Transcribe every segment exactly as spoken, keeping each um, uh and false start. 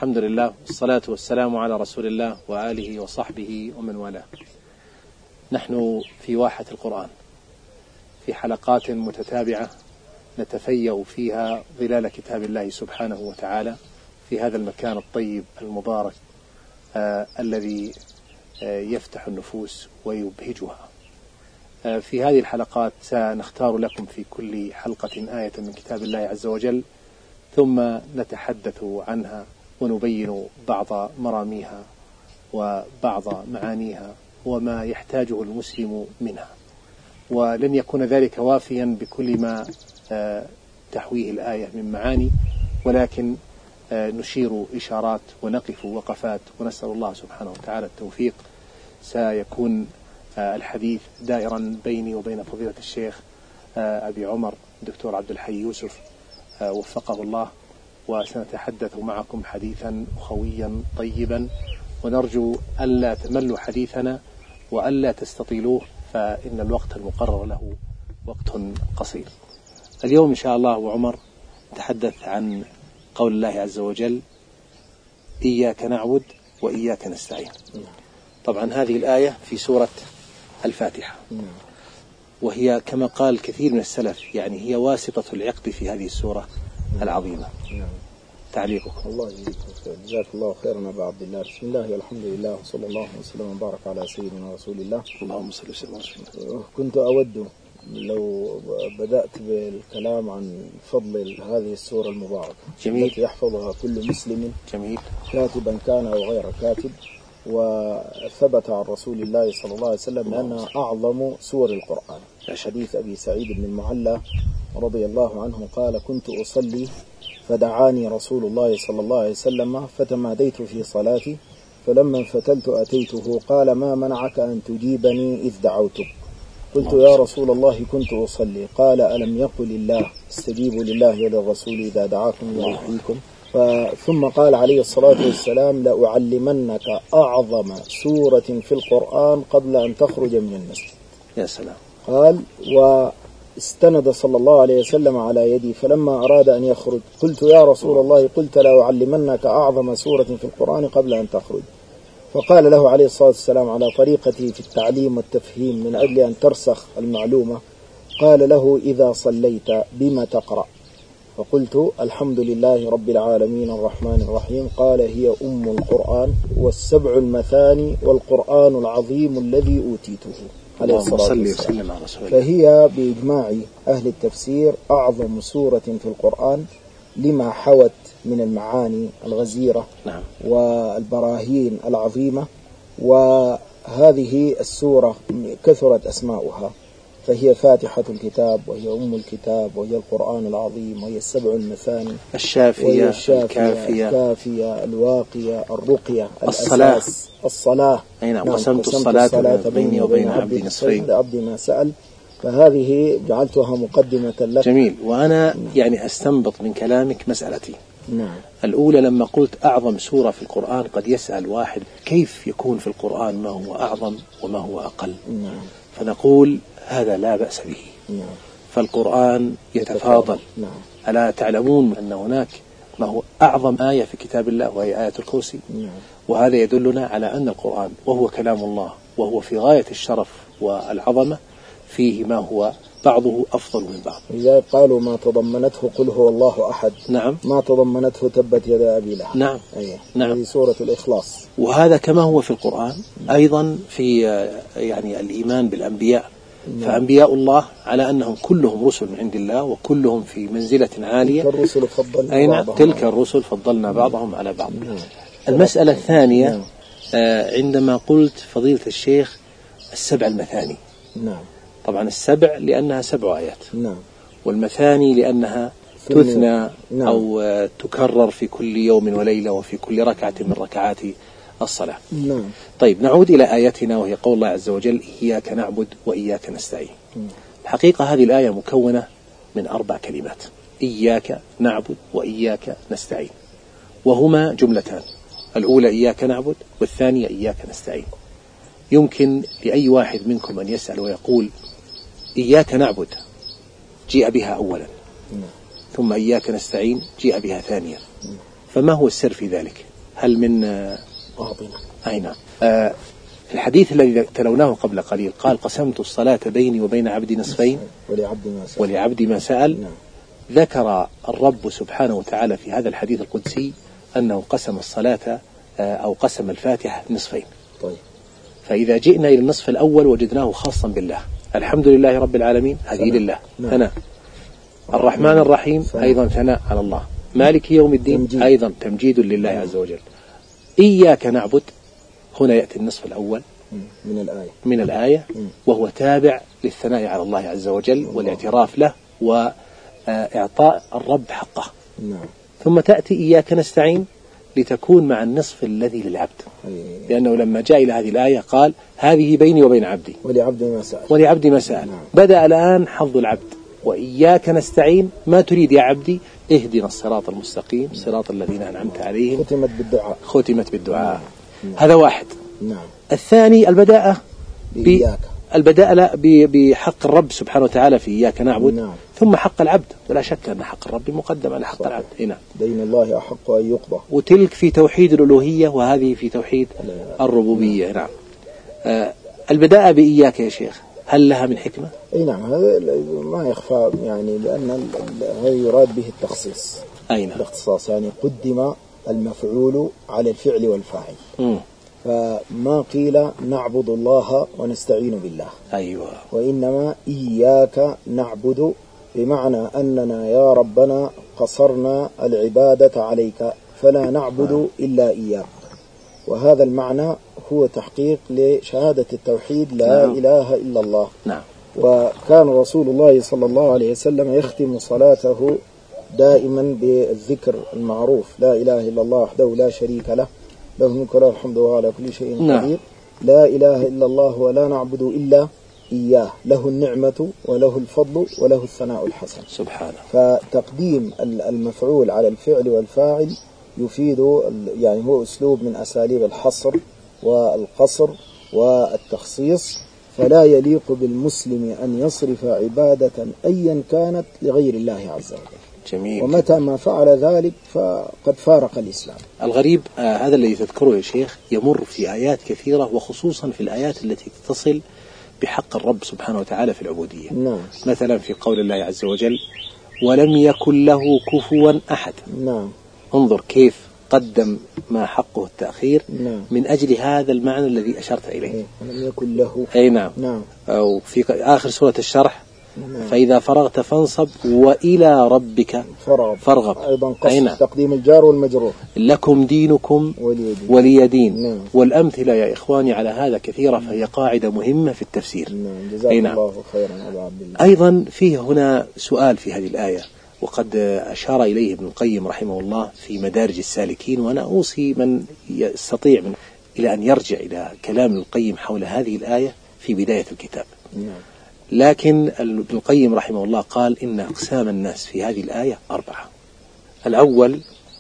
الحمد لله والصلاة والسلام على رسول الله وآله وصحبه ومن والاه. نحن في واحة القرآن في حلقات متتابعة نتفيأ فيها ظلال كتاب الله سبحانه وتعالى في هذا المكان الطيب المبارك آه الذي آه يفتح النفوس ويبهجها. آه في هذه الحلقات سنختار لكم في كل حلقة آية من كتاب الله عز وجل، ثم نتحدث عنها ونبين بعض مراميها وبعض معانيها وما يحتاجه المسلم منها. ولن يكون ذلك وافيا بكل ما تحويه الآية من معاني، ولكن نشير إشارات ونقف وقفات ونسأل الله سبحانه وتعالى التوفيق. سيكون الحديث دائرا بيني وبين فضيلة الشيخ أبي عمر دكتور عبد الحي يوسف وفقه الله، وسنتحدث معكم حديثا أخويا طيبا، ونرجو ألا تملوا حديثنا وألا تستطيلوه، فإن الوقت المقرر له وقت قصير. اليوم إن شاء الله وعمر نتحدث عن قول الله عز وجل: إياك نعبد وإياك نستعين. طبعا هذه الآية في سورة الفاتحة، وهي كما قال كثير من السلف يعني هي واسطة العقد في هذه السورة العظيمة. تعليقك. الله يجزيك جزاك الله خيرا أبا عبد الله. بسم الله والحمد لله وصلى الله وسلم وبارك على سيدنا رسول الله. اللهم صل وسلم على رسول الله. كنت أود لو بدأت بالكلام عن فضل هذه السورة المباركة. جميل. التي يحفظها كل مسلم. جميل. كاتبا كان أو غير كاتب. وثبت عن رسول الله صلى الله عليه وسلم أنها أعظم سور القرآن. حديث أبي سعيد بن المعلى رضي الله عنه قال: كنت أصلي فدعاني رسول الله صلى الله عليه وسلم فتماديت في صلاتي، فلما انفتلت أتيته قال: ما منعك أن تجيبني إذ دعوتك؟ قلت: يا رسول الله كنت أصلي. قال: ألم يقل الله استجيبوا لله وللرسول إذا دعاكم لما يحييكم؟ ثم قال عليه الصلاة والسلام: لأعلمنك أعظم سورة في القرآن قبل أن تخرج من المسجد. يا سلام. قال: واستند صلى الله عليه وسلم على يدي، فلما أراد أن يخرج قلت: يا رسول الله قلت لأعلمنك أعظم سورة في القرآن قبل أن تخرج. فقال له عليه الصلاة والسلام على طريقته في التعليم والتفهيم من أجل أن ترسخ المعلومة، قال له: إذا صليت بما تقرأ؟ فقلت: الحمد لله رب العالمين الرحمن الرحيم. قال: هي أم القرآن والسبع المثاني والقرآن العظيم الذي أوتيته عليه الصلاة والسلام. فهي بإجماع أهل التفسير أعظم سورة في القرآن لما حوت من المعاني الغزيرة. نعم. والبراهين العظيمة. وهذه السورة كثرت أسماؤها، فهي فاتحة الكتاب، وهي أم الكتاب، وهي القرآن العظيم، وهي السبع المثاني، الشافية، الشافية الكافية، الكافية، الواقية، الرقية، الصلاة. الصلاة. أي نعم. قسمت الصلاة بيني وبين عبدي نصفين لعبدي ما سأل. فهذه جعلتها مقدمة لك. جميل. وأنا يعني أستنبط من كلامك مسألتي. نعم. الأولى لما قلت أعظم سورة في القرآن، قد يسأل واحد كيف يكون في القرآن ما هو أعظم وما هو أقل؟ نعم. فنقول هذا لا بأس به. نعم. فالقرآن يتفاضل. نعم. ألا تعلمون أن هناك ما هو أعظم آية في كتاب الله وهي آية الكرسي؟ نعم. وهذا وهذا يدلنا على أن القرآن وهو كلام الله وهو في غاية الشرف والعظمة فيه ما هو بعضه أفضل من بعض. إذا قالوا ما تضمنته قل هو الله أحد. نعم. ما تضمنته تبت يدا أبي لهب. نعم. أيه. نعم. هذه سورة الإخلاص. وهذا كما هو في القرآن أيضا في يعني الإيمان بالأنبياء. نعم. فأنبياء الله على أنهم كلهم رسل من عند الله وكلهم في منزلة عالية. تلك الرسل فضلنا أين بعضهم تلك الرسل فضلنا بعضهم على بعض. نعم. المسألة الثانية. نعم. آه عندما قلت فضيلة الشيخ السبع المثاني. نعم. طبعا السبع لأنها سبع آيات. نعم. والمثاني لأنها تثنى. نعم. أو تكرر في كل يوم وليلة وفي كل ركعة من ركعات الصلاة. نعم. طيب نعود إلى آياتنا، وهي قول الله عز وجل: إياك نعبد وإياك نستعين. نعم. الحقيقة هذه الآية مكونة من أربع كلمات: إياك نعبد وإياك نستعين، وهما جملتان: الأولى إياك نعبد، والثانية إياك نستعين. يمكن لأي واحد منكم أن يسأل ويقول: إياك نعبد جيء بها أولا، ثم إياك نستعين جيء بها ثانيا، فما هو السر في ذلك؟ هل من أعطنا أي نعم. آه الحديث الذي تلوناه قبل قليل قال قسمت الصلاة بيني وبين عبدي نصفين ولعبدي ما سأل, ولعبدي ما سأل. نعم. ذكر الرب سبحانه وتعالى في هذا الحديث القدسي أنه قسم الصلاة أو قسم الفاتحة نصفين. طيب. فإذا جئنا إلى النصف الأول وجدناه خاصا بالله، الحمد لله رب العالمين هذه لله ثناء، الرحمن الرحيم أيضا ثناء على الله، مالك يوم الدين تمجيد. أيضا تمجيد لله عز وجل. إياك نعبد هنا يأتي النصف الأول من الآية من الآية وهو تابع للثناء على الله عز وجل والاعتراف له وإعطاء الرب حقه. نعم. ثم تأتي إياك نستعين لتكون مع النصف الذي للعبد، لأنه لما جاء إلى هذه الآية قال هذه بيني وبين عبدي ولعبدي ما سأل ولعبدي ما سأل. نعم. بدأ الآن حظ العبد، وإياك نستعين ما تريد يا عبدي اهدنا الصراط المستقيم صراط الذين أنعمت عليهم. ختمت بالدعاء ختمت بالدعاء. نعم. هذا واحد. نعم. الثاني البداءة بإياك البداء لا بحق الرب سبحانه وتعالى في إياك نعبد. نعم. ثم حق العبد، ولا شك أن حق الرب مقدم على حق صحيح. العبد هنا دين الله أحق أن يقضى، وتلك في توحيد الألوهية وهذه في توحيد الربوبية. نعم. نعم. آه البداءة بإياك يا شيخ هل لها من حكمة؟ أي نعم، هذا ما يخفى يعني، لأن هذا يراد به التخصيص. أي نعم. الاختصاص يعني قدم المفعول على الفعل والفاعل. م. فما قيل نعبد الله ونستعين بالله. أيوة. وإنما إياك نعبد بمعنى أننا يا ربنا قصرنا العبادة عليك فلا نعبد إلا إياك. وهذا المعنى هو تحقيق لشهادة التوحيد لا نعم. إله إلا الله. نعم. وكان رسول الله صلى الله عليه وسلم يختم صلاته دائما بالذكر المعروف لا إله إلا الله وحده لا شريك له له الملك وله الحمد وهو على كل شيء قدير. نعم. لا إله إلا الله ولا نعبد إلا إياه له النعمة وله الفضل وله الثناء الحسن سبحانه. فتقديم المفعول على الفعل والفاعل يفيد يعني هو أسلوب من أساليب الحصر والقصر والتخصيص، فلا يليق بالمسلم أن يصرف عبادة أيا كانت لغير الله عز وجل. جميل. ومتى ما فعل ذلك فقد فارق الإسلام. الغريب آه هذا الذي تذكره يا شيخ يمر في آيات كثيرة، وخصوصا في الآيات التي تتصل بحق الرب سبحانه وتعالى في العبودية. نعم. مثلا في قول الله عز وجل ولم يكن له كفوا أحد. نعم. انظر كيف قدم ما حقه التأخير. نعم. من أجل هذا المعنى الذي أشرت إليه. إيه. ولم يكن له. أي نعم. نعم. أو في آخر سورة الشرح. نعم. فإذا فرغت فانصب وإلى ربك فرغب, فرغب. أيضا قصد تقديم الجار والمجرور لكم دينكم ولي دين, ولي دين. نعم. والأمثلة يا إخواني على هذا كثيرة، فهي قاعدة مهمة في التفسير. نعم. جزاك نعم. الله خيرا أبا عبد الله. أيضا فيه هنا سؤال في هذه الآية وقد أشار إليه ابن القيم رحمه الله في مدارج السالكين، وأنا أوصي من يستطيع من إلى أن يرجع إلى كلام ابن القيم حول هذه الآية في بداية الكتاب. نعم. لكن ابن القيم رحمه الله قال إن أقسام الناس في هذه الآية أربعة. الأول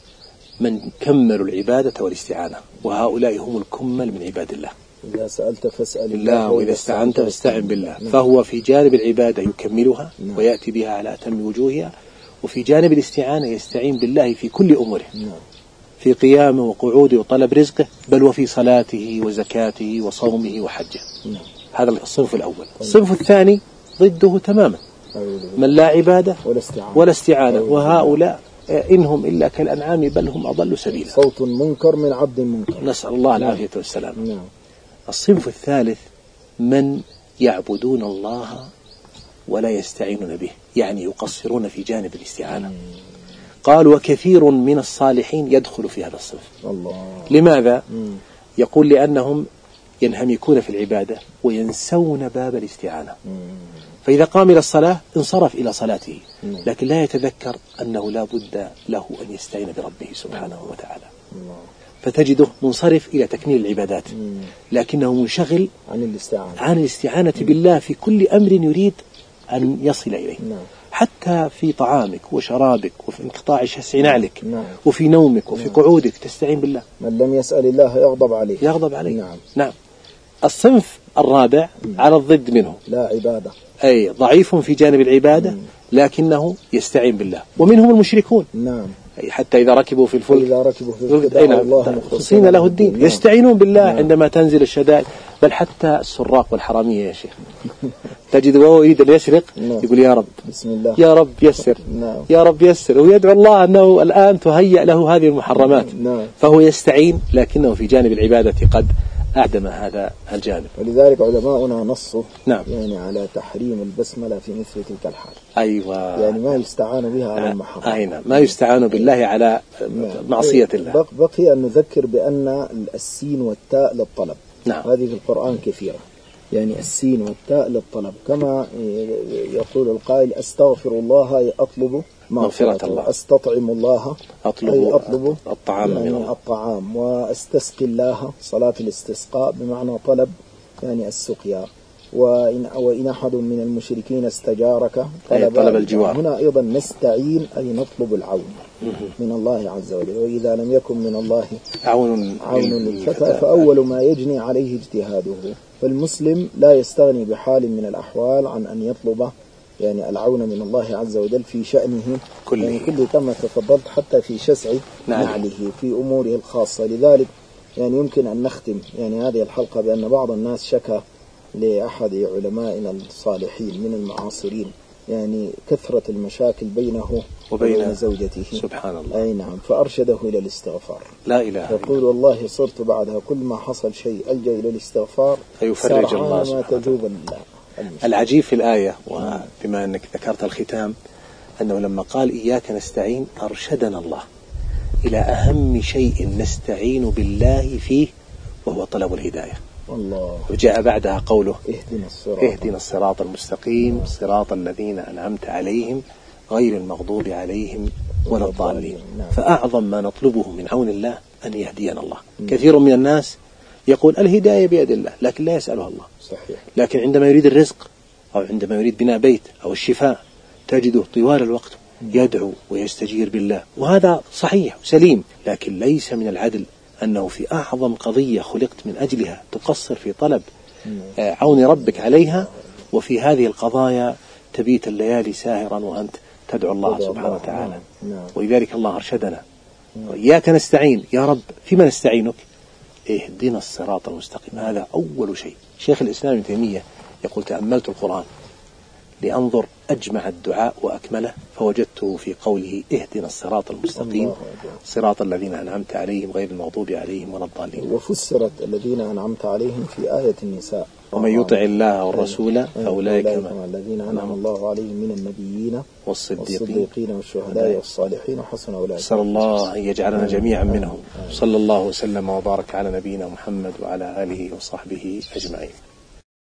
من كملوا العبادة والاستعانة، وهؤلاء هم الكمل من عباد الله. إذا سألت فاسأل الله وإذا استعنت فاستعن بالله. نعم. فهو في جانب العبادة يكملها. نعم. ويأتي بها على أتم وجوهها، وفي جانب الاستعانة يستعين بالله في كل أموره. نعم. في قيامه وقعوده وطلب رزقه، بل وفي صلاته وزكاته وصومه وحجه. نعم. هذا الصنف الأول. الصنف الثاني ضده تماما، من لا عبادة ولا استعانة, ولا استعانة. وهؤلاء إنهم إلا كالأنعام بل هم أضل سبيلا. صوت منكر من عبد منكر، نسأل الله العافية والسلام. نعم. الصنف الثالث من يعبدون الله ولا يستعينون به، يعني يقصرون في جانب الاستعانة. مم. قال وكثير من الصالحين يدخل في هذا الصنف. الله. لماذا؟ مم. يقول لأنهم ينهمكون في العبادة وينسون باب الاستعانة. مم. فإذا قام إلى الصلاة انصرف إلى صلاته، مم. لكن لا يتذكر أنه لا بد له أن يستعين بربه سبحانه وتعالى. الله. فتجده منصرف إلى تكميل العبادات، مم. لكنه منشغل عن الاستعانة عن الاستعانة بالله في كل أمر يريد أن يصل إليه. نعم. حتى في طعامك وشرابك وفي انقطاع شسع نعلك. نعم. وفي نومك وفي نعم. قعودك تستعين بالله. من لم يسأل الله يغضب عليه يغضب عليه. نعم. نعم. الصنف الرابع مم. على الضد منه، لا عبادة، أي ضعيف في جانب العبادة مم. لكنه يستعين بالله، ومنهم المشركون. نعم. حتى إذا ركبوا في الفلك إذا ركبوا في الفلك دعوا الله مخلصين له الدين، يستعينون بالله عندما تنزل الشدائد. بل حتى السراق والحرامية يا شيخ تجد وهو يريد أن يسرق يقول يا رب بسم الله يا رب يسر يا رب يسر، ويدعو الله أنه الآن تهيأ له هذه المحرمات، فهو يستعين لكنه في جانب العبادة قد أعدم هذا الجانب. ولذلك علماؤنا نصوا نعم. يعني على تحريم البسملة في مثل تلك الحال. أيوة. يعني ما يستعان بها على المحرم. أي نعم، ما يستعان بالله على معصية الله. بقي أن نذكر بأن السين والتاء للطلب. نعم. هذه في القرآن كثيرة، يعني السين والتاء للطلب، كما يقول القائل أستغفر الله أطلب مغفرة الله، أستطعم الله أطلب, أطلب الطعام يعني من الطعام، واستسقي الله صلاة الاستسقاء بمعنى طلب يعني السقيا، وإن, وإن أحد من المشركين استجارك طلب, طلب الجوار. هنا أيضا نستعين أي نطلب العون من الله عز وجل، وإذا لم يكن من الله عون, عون للفتى فأول ما يجني عليه اجتهاده. فالمسلم لا يستغني بحال من الأحوال عن أن يطلب يعني العون من الله عز وجل في شأنه كله، يعني كله كما تفضلت، حتى في شسع نعله في أموره الخاصة. لذلك يعني يمكن أن نختم يعني هذه الحلقة بأن بعض الناس شكى لأحد علمائنا الصالحين من المعاصرين يعني كثرة المشاكل بينه وبين زوجته. سبحان الله. أي نعم، فأرشده إلى الاستغفار. لا إله إلا الله. يقول والله صرت بعدها كل ما حصل شيء ألجأ إلى الاستغفار فيفرج الله سبحانه وتعالى. العجيب في الآية، وبما أنك ذكرت الختام، أنه لما قال إياك نستعين أرشدنا الله إلى أهم شيء نستعين بالله فيه، وهو طلب الهداية. الله. وجاء بعدها قوله اهدنا الصراط, اهدنا الصراط المستقيم صراط الذين أنعمت عليهم غير المغضوب عليهم ولا الضالين. فأعظم ما نطلبه من عون الله أن يهدينا الله. كثير من الناس يقول الهداية بيد الله لكن لا يسألها الله. صحيح. لكن عندما يريد الرزق أو عندما يريد بناء بيت أو الشفاء تجده طوال الوقت يدعو ويستجير بالله، وهذا صحيح وسليم، لكن ليس من العدل أنه في أعظم قضية خلقت من أجلها تقصر في طلب عون ربك عليها، وفي هذه القضايا تبيت الليالي ساهرا وأنت تدعو الله سبحانه وتعالى. ولذلك الله أرشدنا وإياك نستعين. يا رب فيما نستعينك؟ اهدنا الصراط المستقيم. هذا أول شيء. شيخ الإسلام ابن تيمية يقول تأملت القرآن لأنظر أجمع الدعاء وأكمله فوجدته في قوله اهدنا الصراط المستقيم صراط الذين أنعمت عليهم غير المغضوب عليهم ولا الضالين. وفسرت الذين أنعمت عليهم في آية النساء ومن يطع الله والرسول فأولئك مع الذين أنعم الله عليهم من النبيين والصديقين والشهداء والصالحين وحسن أولئك. صلى الله أن يجعلنا جميعا منهم. صلى الله وسلم وبارك على نبينا محمد وعلى آله وصحبه أجمعين.